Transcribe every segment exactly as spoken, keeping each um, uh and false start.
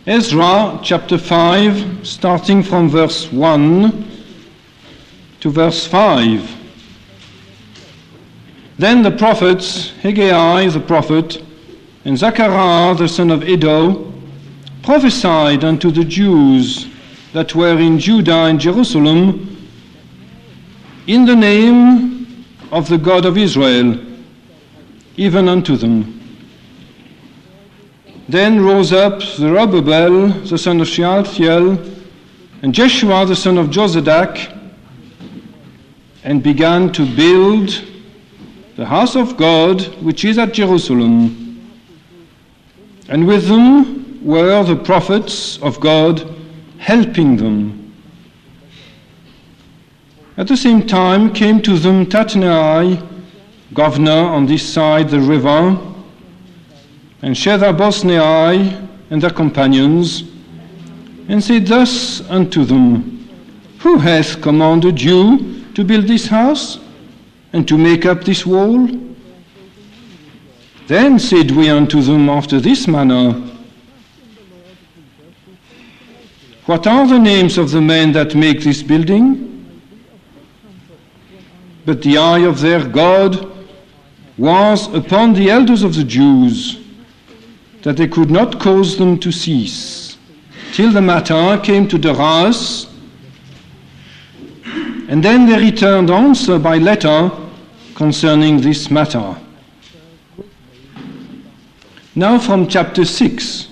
Ezra chapter five, starting from verse one to verse five. Then the prophets, Haggai the prophet, and Zechariah the son of Iddo, prophesied unto the Jews that were in Judah and Jerusalem in the name of the God of Israel, even unto them. Then rose up Zerubbabel the son of Shealtiel and Jeshua the son of Jozadak, and began to build the house of God which is at Jerusalem. And with them were the prophets of God helping them. At the same time came to them Tattenai, governor on this side the river, and Shethar-Bosnai and their companions, and said thus unto them, Who hath commanded you to build this house, and to make up this wall? Then said we unto them after this manner, What are the names of the men that make this building? But the eye of their God was upon the elders of the Jews, that they could not cause them to cease, till the matter came to Daras, and then they returned answer by letter concerning this matter. Now from chapter six.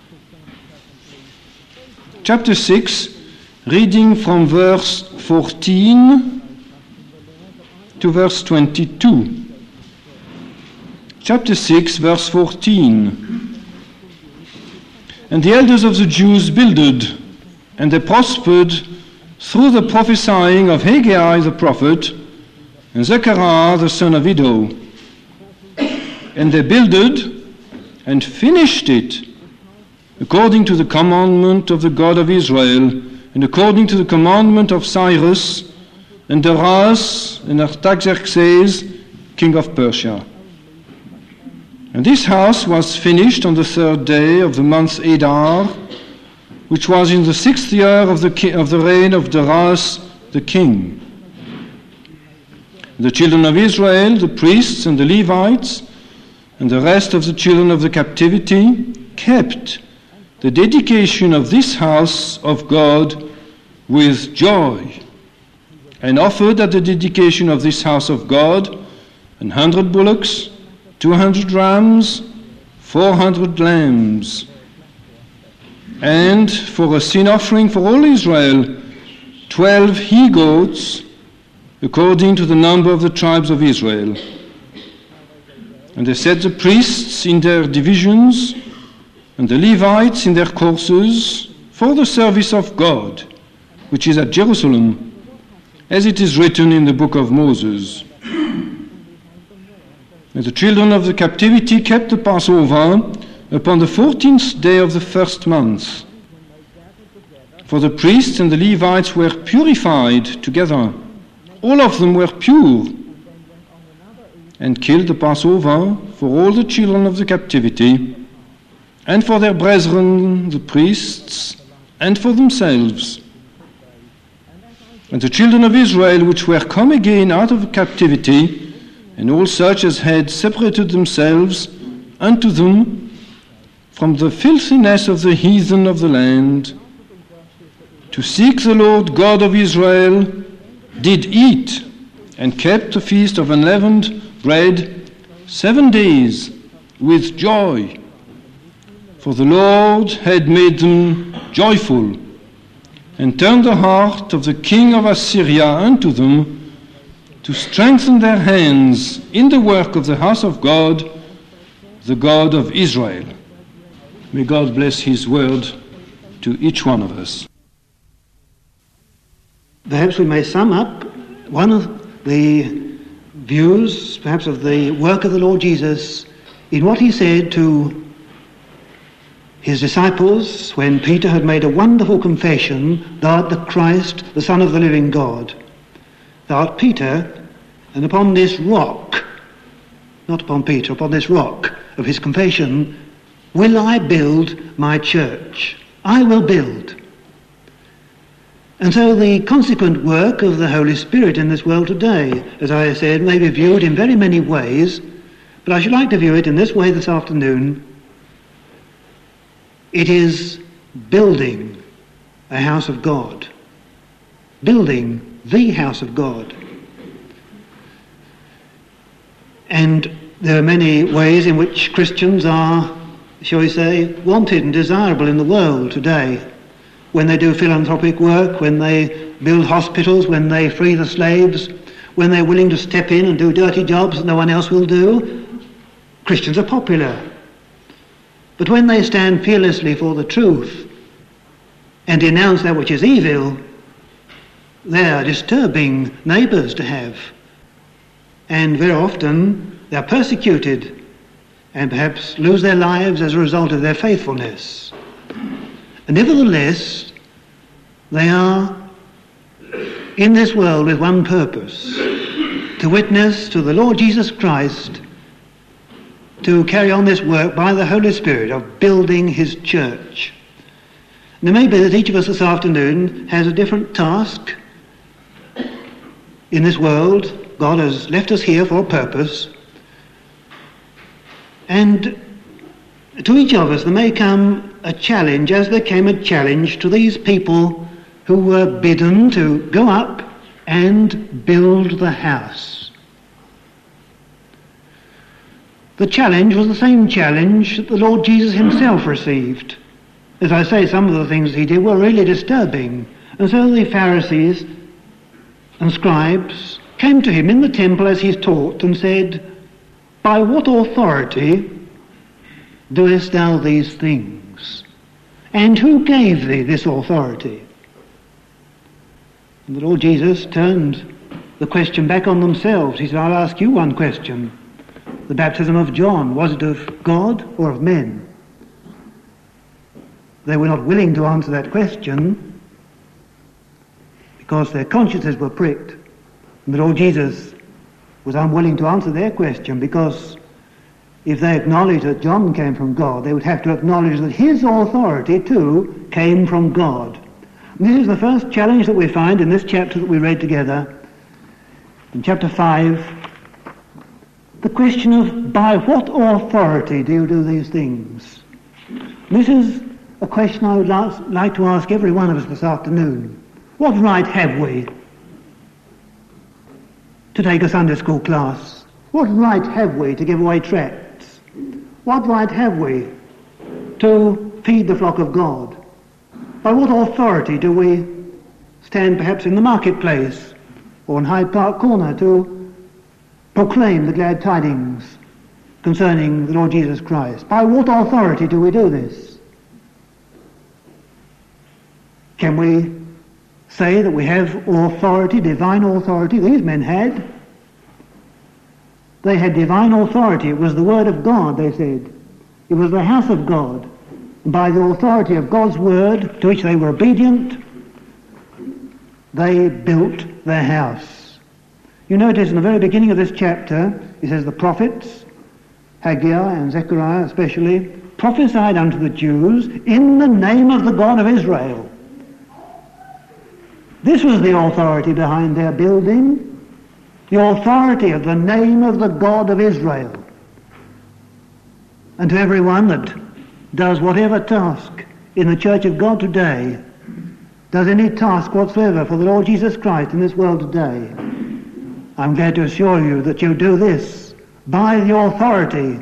Chapter six, reading from verse fourteen to verse twenty-two. Chapter six, verse fourteen. And the elders of the Jews builded, and they prospered through the prophesying of Haggai the prophet and Zechariah the son of Iddo. And they builded and finished it according to the commandment of the God of Israel, and according to the commandment of Cyrus and Darius and Artaxerxes, king of Persia. And this house was finished on the third day of the month Adar, which was in the sixth year of the, ki- of the reign of Darius the king. The children of Israel, the priests and the Levites, and the rest of the children of the captivity, kept the dedication of this house of God with joy, and offered at the dedication of this house of God an hundred bullocks, two hundred rams, four hundred lambs, and for a sin offering for all Israel, twelve he-goats, according to the number of the tribes of Israel. And they set the priests in their divisions, and the Levites in their courses, for the service of God, which is at Jerusalem, as it is written in the book of Moses. And the children of the captivity kept the Passover upon the fourteenth day of the first month. For the priests and the Levites were purified together. All of them were pure, and killed the Passover for all the children of the captivity, and for their brethren, the priests, and for themselves. And the children of Israel, which were come again out of captivity, and all such as had separated themselves unto them from the filthiness of the heathen of the land, to seek the Lord God of Israel, did eat, and kept the feast of unleavened bread seven days with joy. For the Lord had made them joyful, and turned the heart of the king of Assyria unto them, to strengthen their hands in the work of the house of God, the God of Israel. May God bless his word to each one of us. Perhaps we may sum up one of the views, perhaps, of the work of the Lord Jesus in what he said to his disciples when Peter had made a wonderful confession, Thou art the Christ, the Son of the living God. Thou art Peter, and upon this rock, not upon Peter, upon this rock of his confession, will I build my church. I will build. And so the consequent work of the Holy Spirit in this world today, as I said, may be viewed in very many ways, but I should like to view it in this way this afternoon. It is building a house of God. Building the house of God. And there are many ways in which Christians are, shall we say, wanted and desirable in the world today. When they do philanthropic work, when they build hospitals, when they free the slaves, when they're willing to step in and do dirty jobs that no one else will do, Christians are popular. But when they stand fearlessly for the truth and denounce that which is evil, they are disturbing neighbours to have. And very often they are persecuted and perhaps lose their lives as a result of their faithfulness. And nevertheless, they are in this world with one purpose, to witness to the Lord Jesus Christ, to carry on this work by the Holy Spirit of building his church. And it may be that each of us this afternoon has a different task in this world. God has left us here for a purpose. And to each of us there may come a challenge, as there came a challenge to these people who were bidden to go up and build the house. The challenge was the same challenge that the Lord Jesus himself received. As I say, some of the things he did were really disturbing. And so the Pharisees and scribes came to him in the temple as he taught and said, "By what authority doest thou these things? And who gave thee this authority?" And the Lord Jesus turned the question back on themselves. He said, "I'll ask you one question. The baptism of John, was it of God or of men?" They were not willing to answer that question because their consciences were pricked. And the Lord Jesus was unwilling to answer their question, because if they acknowledged that John came from God, they would have to acknowledge that his authority too came from God. And this is the first challenge that we find in this chapter that we read together. In chapter five, the question of by what authority do you do these things? This is a question I would like to ask every one of us this afternoon. What right have we to take a Sunday school class? What right have we to give away tracts? What right have we to feed the flock of God? By what authority do we stand perhaps in the marketplace or in Hyde Park Corner to proclaim the glad tidings concerning the Lord Jesus Christ? By what authority do we do this? Can we say that we have authority, divine authority? These men had. They had divine authority. It was the word of God, they said. It was the house of God. And by the authority of God's word, to which they were obedient, they built their house. You notice in the very beginning of this chapter, it says the prophets, Haggai and Zechariah especially, prophesied unto the Jews in the name of the God of Israel. This was the authority behind their building, the authority of the name of the God of Israel. And to everyone that does whatever task in the Church of God today, does any task whatsoever for the Lord Jesus Christ in this world today, I'm glad to assure you that you do this by the authority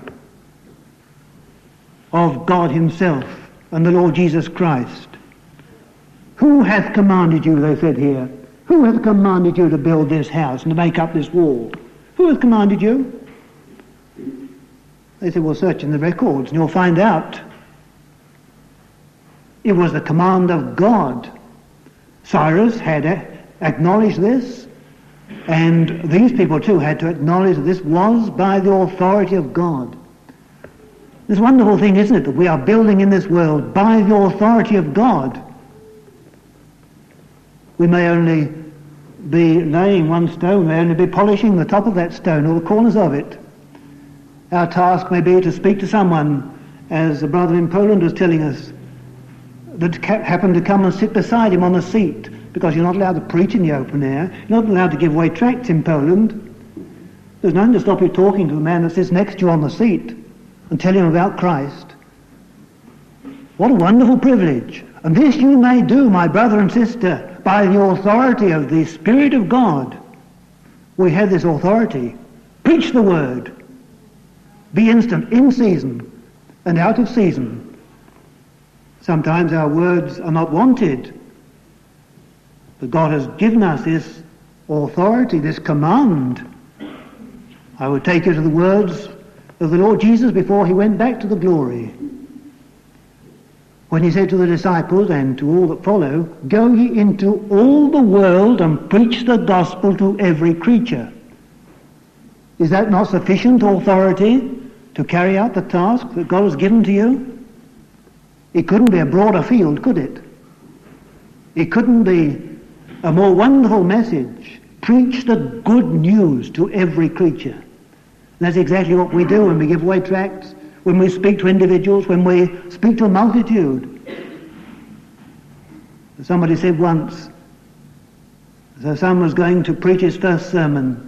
of God himself and the Lord Jesus Christ. Who hath commanded you, they said here, who hath commanded you to build this house and to make up this wall? Who hath commanded you? They said, well, search in the records and you'll find out. It was the command of God. Cyrus had acknowledged this, and these people too had to acknowledge that this was by the authority of God. This wonderful thing, isn't it, that we are building in this world by the authority of God. We may only be laying one stone, we may only be polishing the top of that stone or the corners of it. Our task may be to speak to someone as the brother in Poland was telling us, that happened to come and sit beside him on a seat, because you're not allowed to preach in the open air, you're not allowed to give away tracts in Poland. There's nothing to stop you talking to the man that sits next to you on the seat and telling him about Christ. What a wonderful privilege. And this you may do, my brother and sister, by the authority of the Spirit of God. We have this authority. Preach the word. Be instant, in season and out of season. Sometimes our words are not wanted, but God has given us this authority, this command. I would take you to the words of the Lord Jesus before he went back to the glory, when he said to the disciples and to all that follow, "Go ye into all the world and preach the gospel to every creature." Is that not sufficient authority to carry out the task that God has given to you? It couldn't be a broader field, could it? It couldn't be a more wonderful message. Preach the good news to every creature. And that's exactly what we do when we give away tracts, when we speak to individuals, when we speak to a multitude. Somebody said once, so someone was going to preach his first sermon,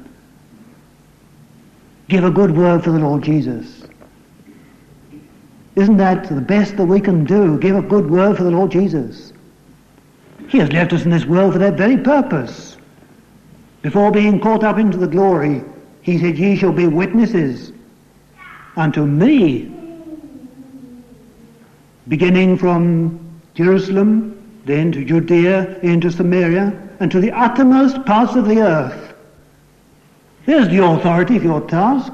give a good word for the Lord Jesus. Isn't that the best that we can do? Give a good word for the Lord Jesus. He has left us in this world for that very purpose. Before being caught up into the glory, he said, "Ye shall be witnesses unto me," beginning from Jerusalem, then to Judea, into Samaria, and to the uttermost parts of the earth. There's the authority for your task.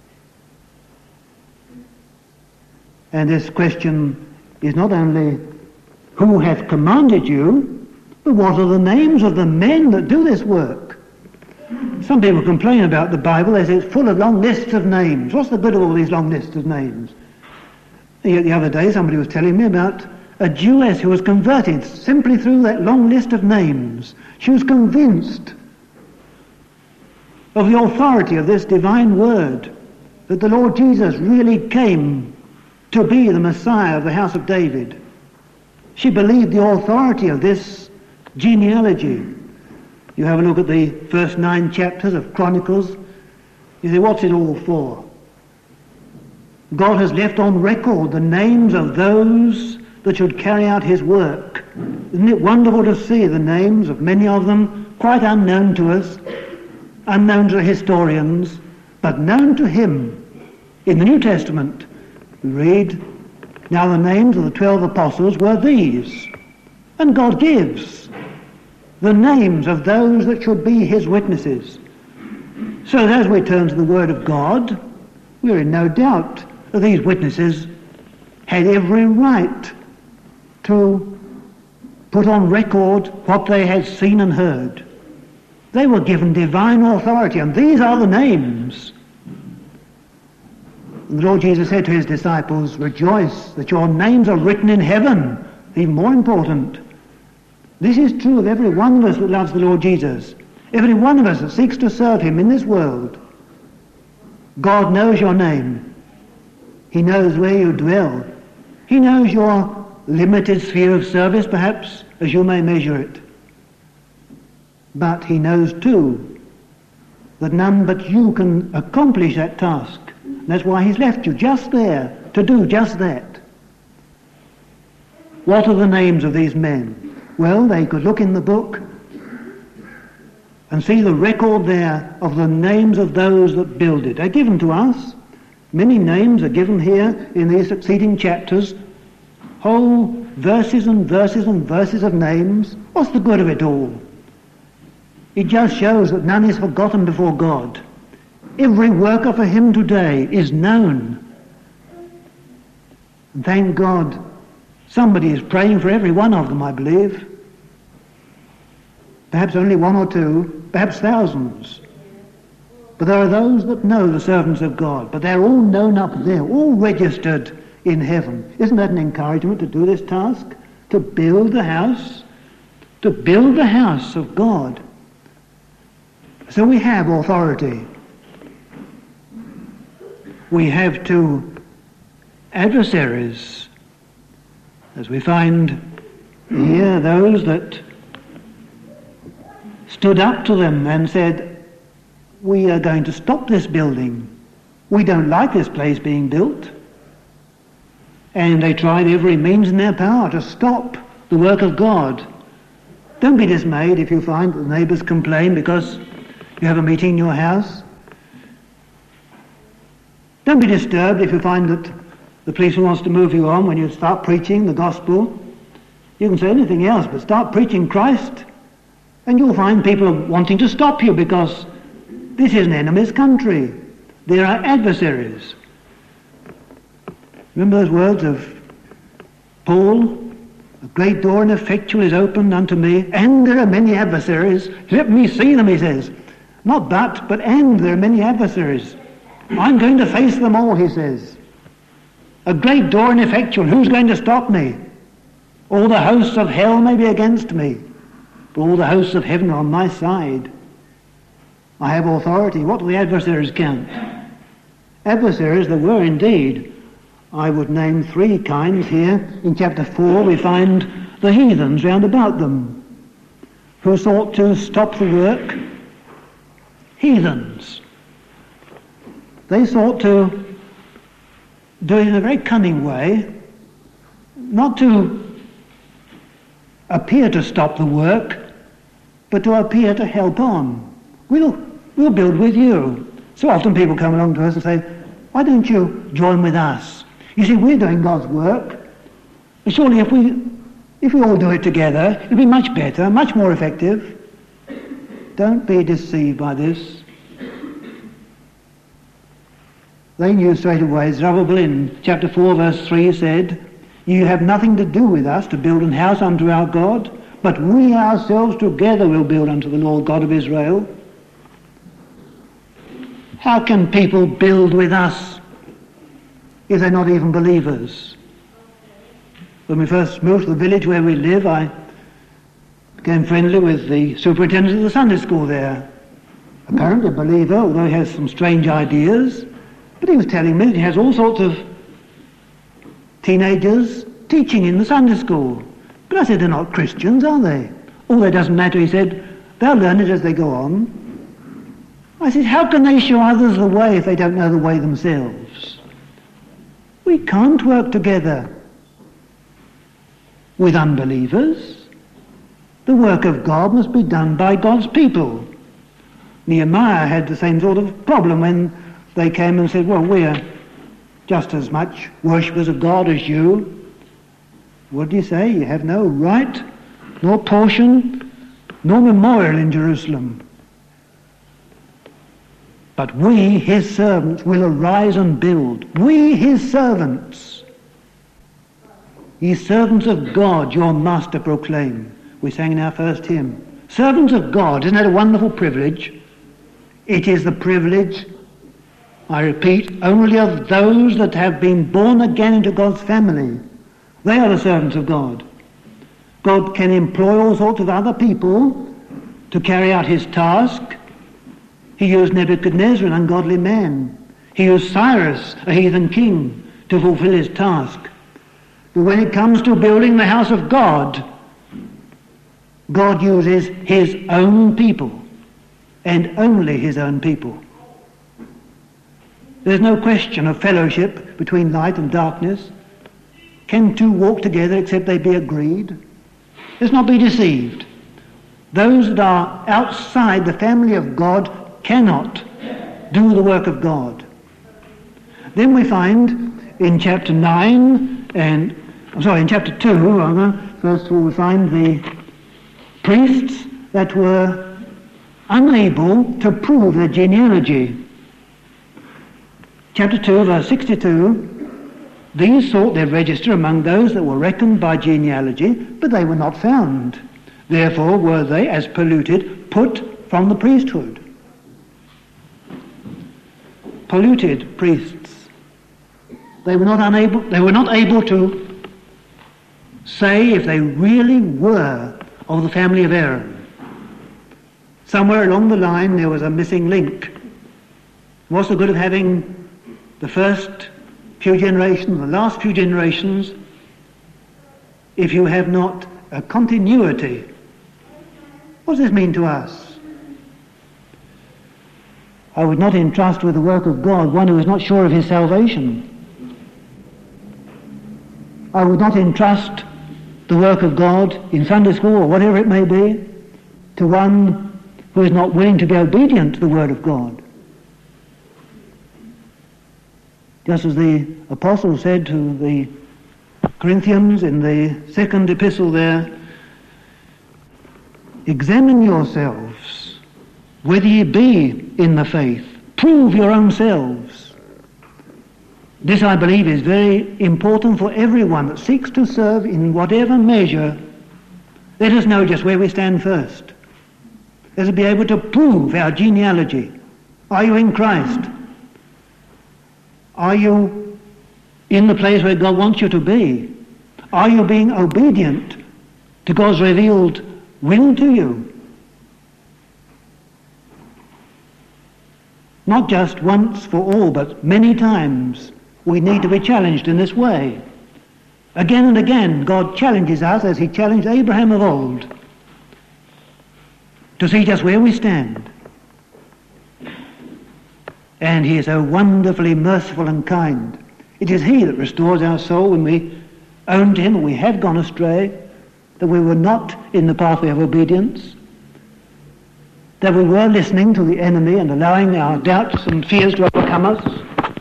And this question is not only who hath commanded you, but what are the names of the men that do this work? Some people complain about the Bible. They say it's full of long lists of names. What's the good of all these long lists of names? The other day somebody was telling me about a Jewess who was converted simply through that long list of names. She was convinced of the authority of this divine word, that the Lord Jesus really came to be the Messiah of the house of David. She believed the authority of this genealogy. You have a look at the first nine chapters of Chronicles, you say, what's it all for? God has left on record the names of those that should carry out his work. Isn't it wonderful to see the names of many of them quite unknown to us, unknown to the historians, but known to him? In the New Testament, we read, "Now the names of the twelve apostles were these," and God gives the names of those that should be his witnesses. So as we turn to the Word of God, we are in no doubt that these witnesses had every right to put on record what they had seen and heard. They were given divine authority, and these are the names. And the Lord Jesus said to his disciples, "Rejoice that your names are written in heaven." Even more important, this is true of every one of us that loves the Lord Jesus, every one of us that seeks to serve him in this world. God knows your name. He knows where you dwell. He knows your limited sphere of service, perhaps, as you may measure it. But he knows too that none but you can accomplish that task. And that's why he's left you just there to do just that. What are the names of these men? Well, they could look in the book and see the record there of the names of those that build it. They're given to us. Many names are given here in these succeeding chapters. Whole verses and verses and verses of names. What's the good of it all? It just shows that none is forgotten before God. Every worker for him today is known. And thank God, somebody is praying for every one of them, I believe. Perhaps only one or two, perhaps thousands. But there are those that know the servants of God, but they're all known up there, all registered in heaven. Isn't that an encouragement to do this task? To build the house? To build the house of God. So we have authority. We have to adversaries. As we find here, those that stood up to them and said, we are going to stop this building. We don't like this place being built. And they tried every means in their power to stop the work of God. Don't be dismayed if you find that the neighbours complain because you have a meeting in your house. Don't be disturbed if you find that the policeman wants to move you on when you start preaching the gospel. You can say anything else, but start preaching Christ, and you'll find people are wanting to stop you because this is an enemy's country. There are adversaries. Remember those words of Paul? A great door and effectual is opened unto me, and there are many adversaries. Let me see them, he says. Not but, but and there are many adversaries. I'm going to face them all, he says. A great door and effectual. Who's going to stop me? All the hosts of hell may be against me, but all the hosts of heaven are on my side. I have authority. What do the adversaries count? Adversaries there were indeed. I would name three kinds here. In chapter four we find the heathens round about them who sought to stop the work. Heathens. They sought to do it in a very cunning way, not to appear to stop the work, but to appear to help on. We'll, we'll build with you. So often people come along to us and say, why don't you join with us? You see, we're doing God's work. Surely if we, if we all do it together, it'll be much better, much more effective. Don't be deceived by this. They knew straight away. Zerubbabel in chapter four verse three said, you have nothing to do with us to build an house unto our God, but we ourselves together will build unto the Lord God of Israel. How can people build with us if they're not even believers? When we first moved to the village where we live, I became friendly with the superintendent of the Sunday school there. Apparently a believer, although he has some strange ideas, but he was telling me that he has all sorts of teenagers teaching in the Sunday school. But I said, they're not Christians, are they? Oh, that doesn't matter, he said. They'll learn it as they go on. I said, how can they show others the way if they don't know the way themselves? We can't work together with unbelievers. The work of God must be done by God's people. Nehemiah had the same sort of problem when they came and said, well, we're just as much worshippers of God as you. What do you say? You have no right, nor portion, nor memorial in Jerusalem. But we, his servants, will arise and build. We, his servants. Ye servants of God, your master proclaim. We sang in our first hymn. Servants of God, isn't that a wonderful privilege? It is the privilege, I repeat, only of those that have been born again into God's family. They are the servants of God. God can employ all sorts of other people to carry out his task. He used Nebuchadnezzar, an ungodly man. He used Cyrus, a heathen king, to fulfill his task. But when it comes to building the house of God, God uses his own people, and only his own people. There's no question of fellowship between light and darkness. Can two walk together except they be agreed? Let's not be deceived. Those that are outside the family of God cannot do the work of God. Then we find in chapter nine, and I'm sorry, in chapter two, rather, first of all we find the priests that were unable to prove their genealogy. Chapter two, verse sixty-two, these sought their register among those that were reckoned by genealogy, but they were not found. Therefore were they, as polluted, put from the priesthood. Polluted priests. They were not unable, they were not able to say if they really were of the family of Aaron. Somewhere along the line there was a missing link. What's the good of having the first few generations, the last few generations, if you have not a continuity. What does this mean to us? I would not entrust with the work of God one who is not sure of his salvation. I would not entrust the work of God in Sunday school or whatever it may be to one who is not willing to be obedient to the word of God. Just as the apostle said to the Corinthians in the second epistle there, examine yourselves whether ye be in the faith. Prove your own selves. This, I believe, is very important for everyone that seeks to serve in whatever measure. Let us know just where we stand first. Let us be able to prove our genealogy. Are you in Christ? Are you in the place where God wants you to be? Are you being obedient to God's revealed will to you? Not just once for all, but many times we need to be challenged in this way. Again and again, God challenges us as he challenged Abraham of old to see just where we stand. And he is so wonderfully merciful and kind. It is he that restores our soul when we own to him that we have gone astray, that we were not in the pathway of obedience, that we were listening to the enemy and allowing our doubts and fears to overcome us.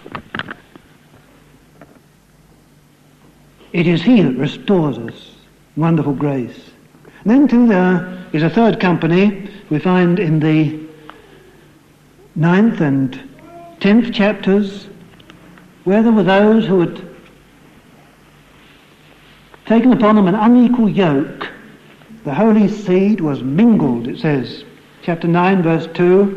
It is he that restores us. Wonderful grace. And then too there is a third company we find in the ninth and tenth chapters, where there were those who had taken upon them an unequal yoke. The holy seed was mingled, it says, chapter nine, verse two.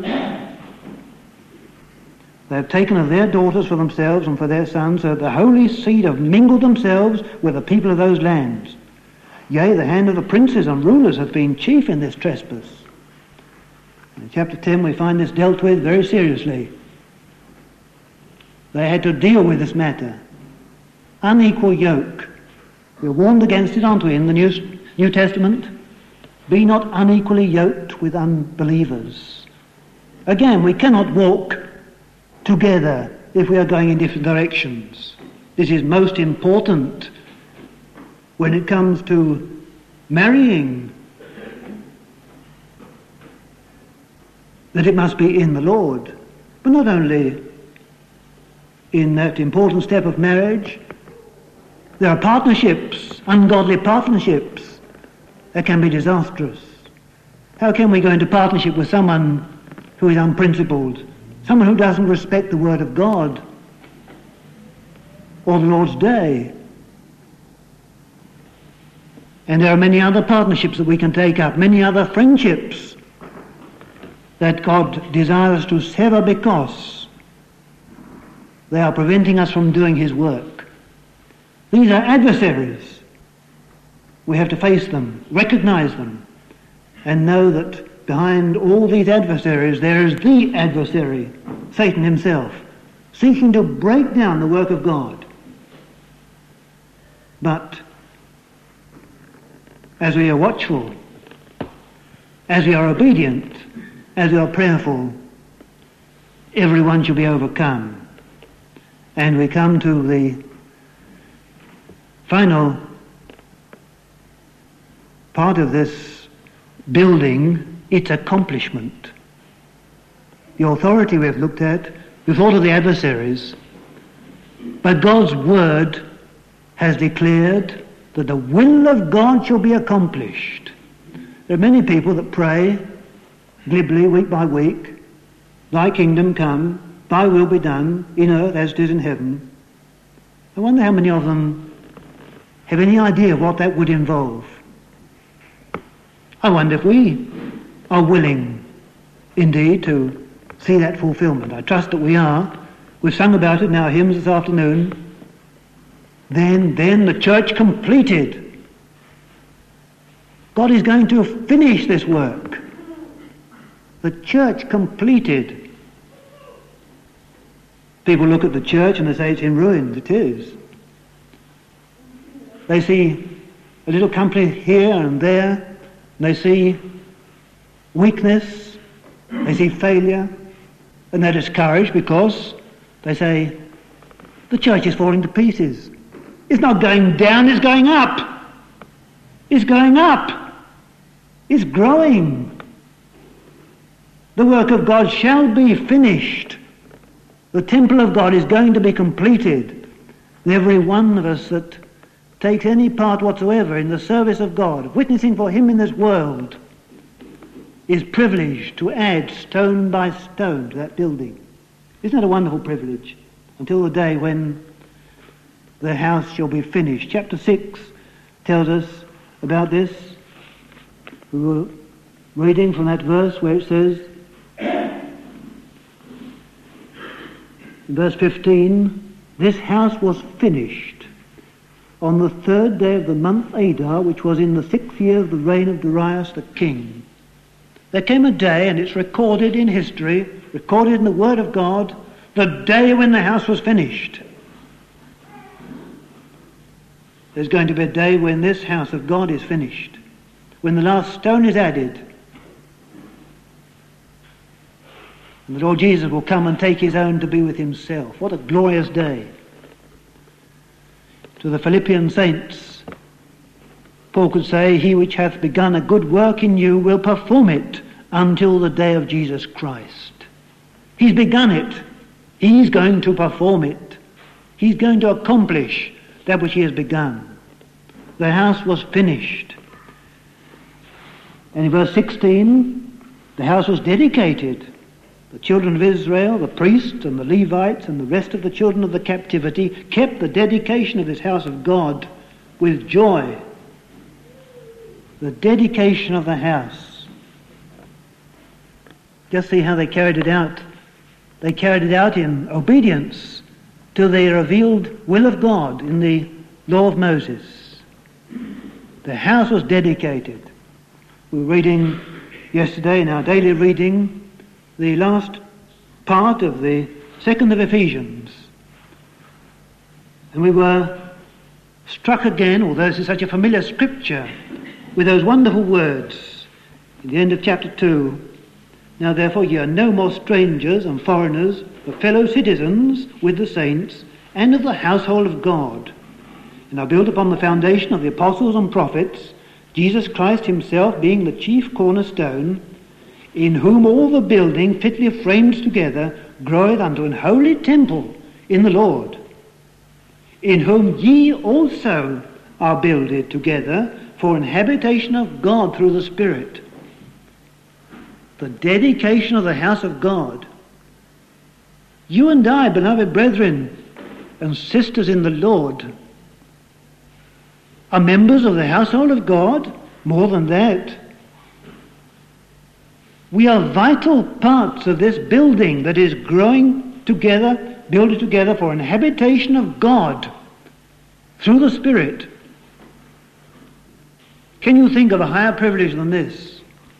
They have taken of their daughters for themselves and for their sons, so the holy seed have mingled themselves with the people of those lands. Yea, the hand of the princes and rulers hath been chief in this trespass. In chapter ten we find this dealt with very seriously. They had to deal with this matter. Unequal yoke. We're warned against it, aren't we, in the New, New Testament? Be not unequally yoked with unbelievers. Again, we cannot walk together if we are going in different directions. This is most important when it comes to marrying, that it must be in the Lord, but not only in that important step of marriage. There are partnerships, ungodly partnerships, that can be disastrous. How can we go into partnership with someone who is unprincipled, someone who doesn't respect the word of God or the Lord's day? And there are many other partnerships that we can take up, many other friendships that God desires to sever because they are preventing us from doing his work. These are adversaries. We have to face them, recognize them, and know that behind all these adversaries there is the adversary, Satan himself, seeking to break down the work of God. But as we are watchful, as we are obedient, as we are prayerful, everyone shall be overcome. And we come to the final part of this building, its accomplishment. The authority we have looked at, we've thought of the adversaries, but God's word has declared that the will of God shall be accomplished. There are many people that pray glibly week by week, thy kingdom come, thy will be done in earth as it is in heaven. I wonder how many of them have any idea what that would involve. I wonder if we are willing indeed to see that fulfillment. I trust that we are. We've sung about it in our hymns this afternoon. Then, then the church completed. God is going to finish this work. The church completed. People look at the church and they say it's in ruins. It is. They see a little company here and there, and they see weakness, they see failure, and they're discouraged because they say, the church is falling to pieces. It's not going down, it's going up. It's going up. It's growing. The work of God shall be finished. The temple of God is going to be completed. And every one of us that takes any part whatsoever in the service of God, witnessing for him in this world, is privileged to add stone by stone to that building. Isn't that a wonderful privilege? Until the day when the house shall be finished. Chapter six tells us about this. We were reading from that verse where it says, in verse fifteen, this house was finished on the third day of the month Adar, which was in the sixth year of the reign of Darius the king. There came a day, and it's recorded in history, recorded in the Word of God, the day when the house was finished. There's going to be a day when this house of God is finished, when the last stone is added, and the Lord Jesus will come and take his own to be with himself. What a glorious day. To the Philippian saints, Paul could say, he which hath begun a good work in you will perform it until the day of Jesus Christ. He's begun it. He's going to perform it. He's going to accomplish that which he has begun. The house was finished. And in verse sixteen, the house was dedicated. The children of Israel, the priests and the Levites and the rest of the children of the captivity kept the dedication of this house of God with joy. The dedication of the house. Just see how they carried it out. They carried it out in obedience to the revealed will of God in the law of Moses. The house was dedicated. We were reading yesterday in our daily reading the last part of the second of Ephesians. And we were struck again, although this is such a familiar scripture, with those wonderful words in the end of chapter two. Now therefore ye are no more strangers and foreigners, but fellow citizens with the saints and of the household of God, and are built upon the foundation of the apostles and prophets, Jesus Christ himself being the chief cornerstone, in whom all the building fitly framed together groweth unto an holy temple in the Lord, in whom ye also are builded together for an habitation of God through the Spirit. The dedication of the house of God. You and I, beloved brethren and sisters in the Lord, are members of the household of God. More than that, we are vital parts of this building that is growing together, builded together for an habitation of God through the Spirit. Can you think of a higher privilege than this?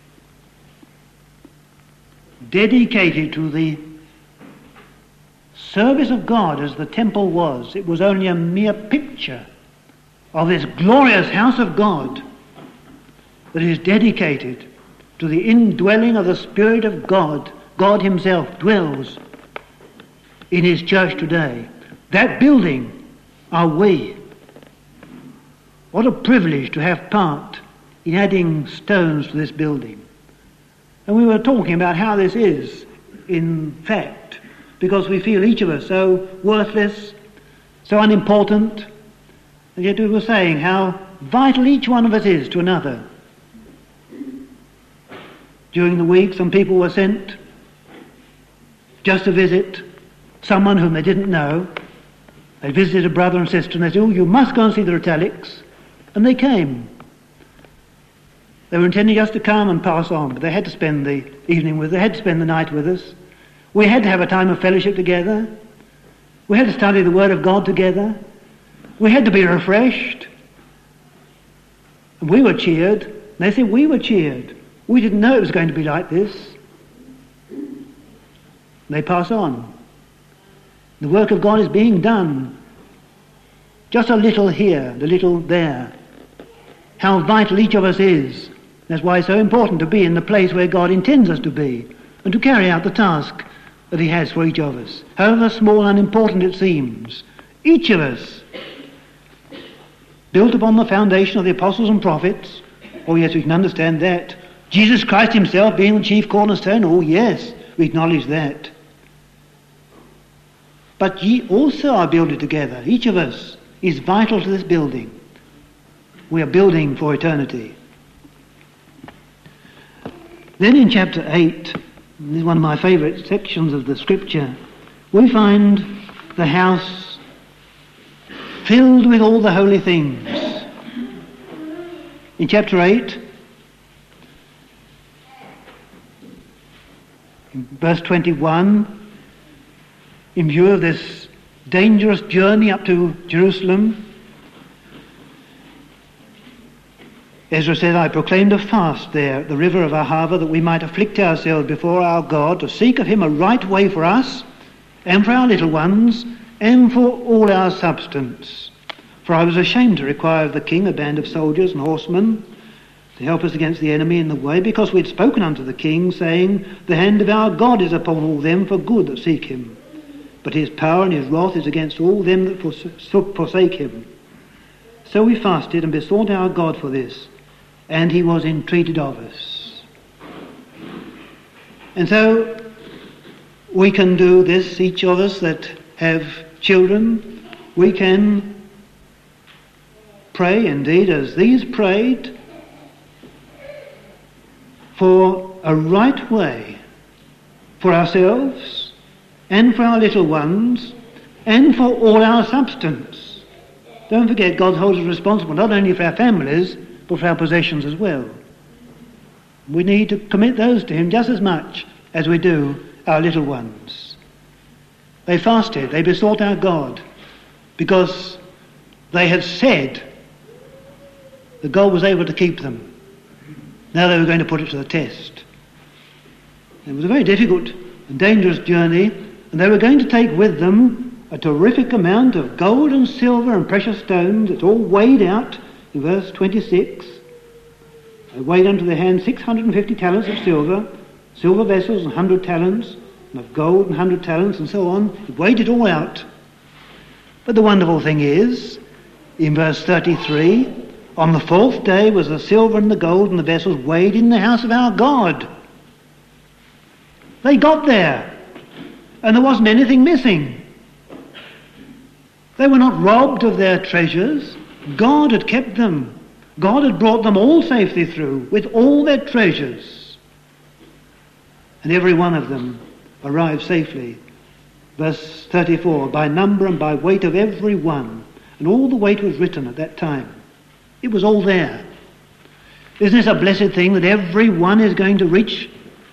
Dedicated to the service of God as the temple was. It was only a mere picture of this glorious house of God that is dedicated to the indwelling of the Spirit of God. God himself dwells in his church today. That building are we. What a privilege to have part in adding stones to this building. And we were talking about how this is, in fact, because we feel each of us so worthless, so unimportant, and yet we were saying how vital each one of us is to another. During the week, some people were sent just to visit someone whom they didn't know. They visited a brother and sister, and they said, oh, you must go and see the Italics. And they came. They were intending just to come and pass on, but they had to spend the evening with us. They had to spend the night with us. We had to have a time of fellowship together. We had to study the Word of God together. We had to be refreshed. And we were cheered. And they said we were cheered. We didn't know it was going to be like this. They pass on. The work of God is being done. Just a little here, a little there. How vital each of us is. That's why it's so important to be in the place where God intends us to be and to carry out the task that he has for each of us. However small and unimportant it seems, each of us, built upon the foundation of the apostles and prophets, oh yes, we can understand that. Jesus Christ himself being the chief cornerstone, oh yes, we acknowledge that. But ye also are builded together. Each of us is vital to this building. We are building for eternity. Then in chapter eight, this is one of my favourite sections of the scripture, we find the house filled with all the holy things. In chapter eight, in verse twenty-one, in view of this dangerous journey up to Jerusalem, Ezra said, I proclaimed a fast there at the river of Ahava that we might afflict ourselves before our God to seek of him a right way for us and for our little ones and for all our substance. For I was ashamed to require of the king a band of soldiers and horsemen to help us against the enemy in the way, because we had spoken unto the king, saying, the hand of our God is upon all them for good that seek him. But his power and his wrath is against all them that forsake him. So we fasted and besought our God for this, and he was entreated of us. And so we can do this, each of us that have children, we can pray indeed as these prayed for a right way for ourselves and for our little ones and for all our substance. Don't forget, God holds us responsible not only for our families but for our possessions as well. We need to commit those to him just as much as we do our little ones. They fasted, they besought our God, because they had said that God was able to keep them. Now they were going to put it to the test. It was a very difficult and dangerous journey, and they were going to take with them a terrific amount of gold and silver and precious stones. It's all weighed out in verse twenty-six. They weighed unto their hand six hundred fifty talents of silver, silver vessels and one hundred talents, and of gold and one hundred talents, and so on. They weighed it all out. But the wonderful thing is, in verse thirty-three, on the fourth day was the silver and the gold and the vessels weighed in the house of our God. They got there, and there wasn't anything missing. They were not robbed of their treasures. God had kept them. God had brought them all safely through with all their treasures. And every one of them arrived safely. Verse thirty-four, by number and by weight of every one. And all the weight was written at that time. It was all there. Isn't this a blessed thing that every one is going to reach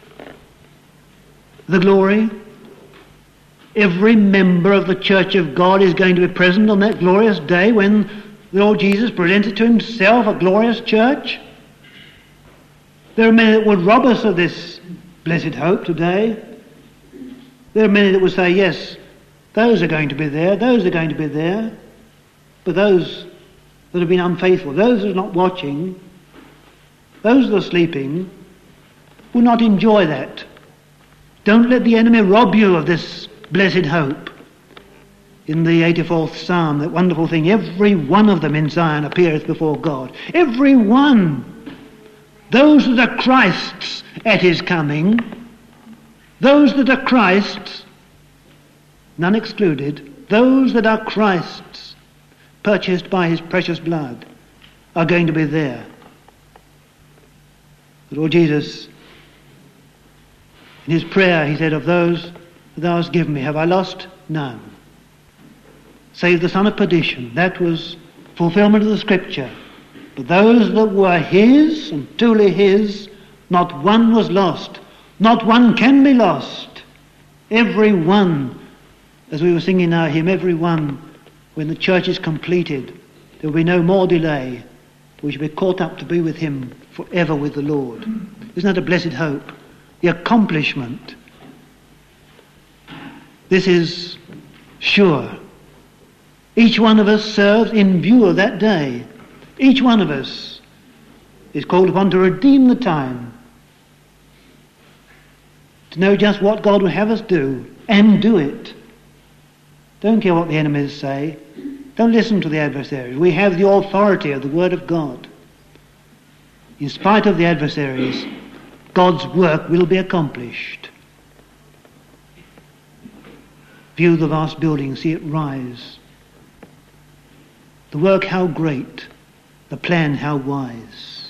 the glory? Every member of the Church of God is going to be present on that glorious day when the Lord Jesus presented to himself a glorious church. There are many that would rob us of this blessed hope today. There are many that would say, yes, those are going to be there, those are going to be there. But those that have been unfaithful, those that are not watching, those that are sleeping, will not enjoy that. Don't let the enemy rob you of this blessed hope. In the eighty-fourth Psalm, that wonderful thing, every one of them in Zion appeareth before God. Every one. Those that are Christ's at his coming, those that are Christ's, none excluded, those that are Christ's, purchased by his precious blood, are going to be there. The Lord Jesus, in his prayer, he said, of those that thou hast given me, have I lost none, save the son of perdition. That was fulfillment of the scripture. But those that were his, and truly his, not one was lost. Not one can be lost. Every one, as we were singing our hymn, every one, when the church is completed, there will be no more delay. We shall be caught up to be with him forever with the Lord. Isn't that a blessed hope? The accomplishment. This is sure. Each one of us serves in view of that day. Each one of us is called upon to redeem the time, to know just what God would have us do, and do it. Don't care what the enemies say. Don't listen to the adversaries. We have the authority of the Word of God. In spite of the adversaries, God's work will be accomplished. View the vast building, see it rise. The work how great, the plan how wise.